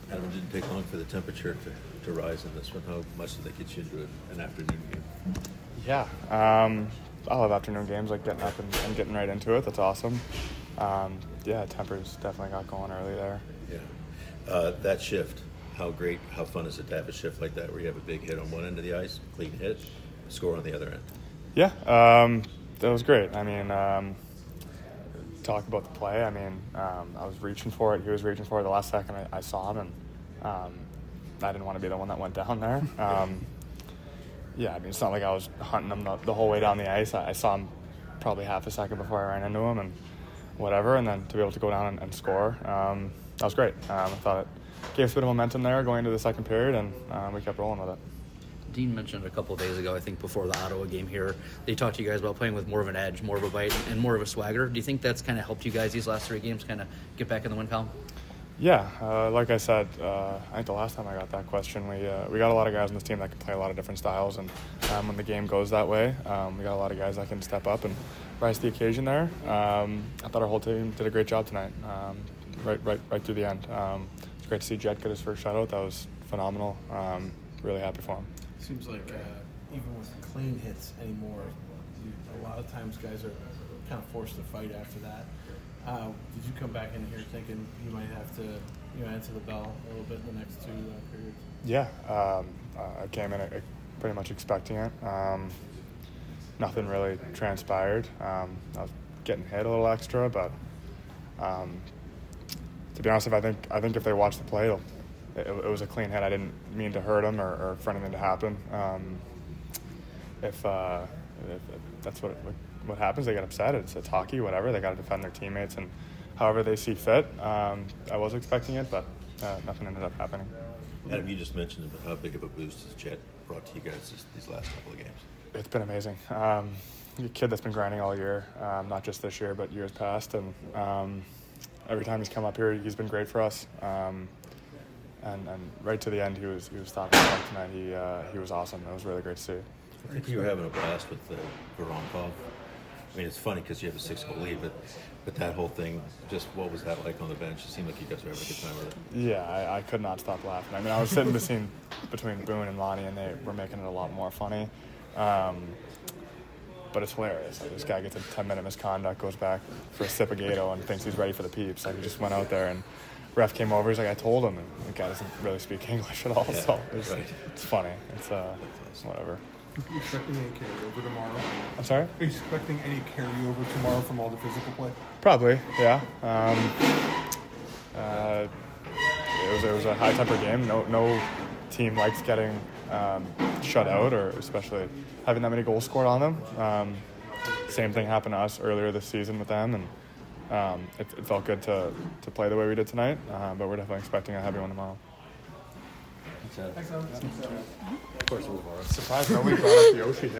Adam, it didn't take long for the temperature to rise in this one. How much did that get you into an afternoon game? Yeah, I love afternoon games, like getting up and getting right into it. That's awesome. Temper's definitely got going early there. Yeah. That shift, how fun is it to have a shift like that where you have a big hit on one end of the ice, clean hit, score on the other end? Yeah, that was great. I mean, talk about the play. I mean, I was reaching for it. He was reaching for it the last second I saw him, and I didn't want to be the one that went down there. I mean, it's not like I was hunting him the whole way down the ice. I saw him probably half a second before I ran into him and whatever, and then to be able to go down and score, that was great. I thought it gave us a bit of momentum there going into the second period, and we kept rolling with it. Dean mentioned a couple of days ago, I think before the Ottawa game here, they talked to you guys about playing with more of an edge, more of a bite, and more of a swagger. Do you think that's kind of helped you guys these last 3 games kind of get back in the win column? Yeah, like I said, I think the last time I got that question, we got a lot of guys on this team that can play a lot of different styles, and when the game goes that way, we got a lot of guys that can step up and rise to the occasion there. I thought our whole team did a great job tonight, right through the end. It's great to see Jet get his first shutout. That was phenomenal. Really happy for him. Seems like even with clean hits anymore, a lot of times guys are kind of forced to fight after that. Did you come back in here thinking you might have to answer the bell a little bit in the next 2 periods? Yeah, I came in pretty much expecting it. Nothing really transpired. I was getting hit a little extra, but to be honest, I think if they watch the play, it was a clean hit. I didn't mean to hurt him or for anything to happen. If that's what happens, they get upset. It's hockey, whatever. They got to defend their teammates and however they see fit. I was expecting it, but nothing ended up happening. Adam, you just mentioned how big of a boost has Jet brought to you guys these last couple of games? It's been amazing. A kid that's been grinding all year, not just this year, but years past. And every time he's come up here, he's been great for us. And right to the end, he was stopping tonight. He was awesome. It was really great to see. I think you were having a blast with Voronkov. I mean, it's funny because you have a 6-goal lead, but that whole thing, just what was that like on the bench? It seemed like you guys were having a good time with it. Yeah, I could not stop laughing. I mean, I was sitting between Boone and Lonnie, and they were making it a lot more funny. But it's hilarious. Like, this guy gets a 10-minute misconduct, goes back for a sip of Gato, and thinks he's ready for the peeps. Like, he just went out there, and ref came over. He's like, I told him, and the guy doesn't really speak English at all. Yeah, so it's funny. It's whatever. Are you expecting any carryover tomorrow? I'm sorry? Are you expecting any carryover tomorrow from all the physical play? Probably, yeah. It was a high-tempered game. No team likes getting shut out, or especially having that many goals scored on them. Same thing happened to us earlier this season with them, and it felt good to play the way we did tonight, but we're definitely expecting a heavy one tomorrow. Thanks, Adam. Thanks, Adam. Of course, it was Surprised nobody brought up the Oshie.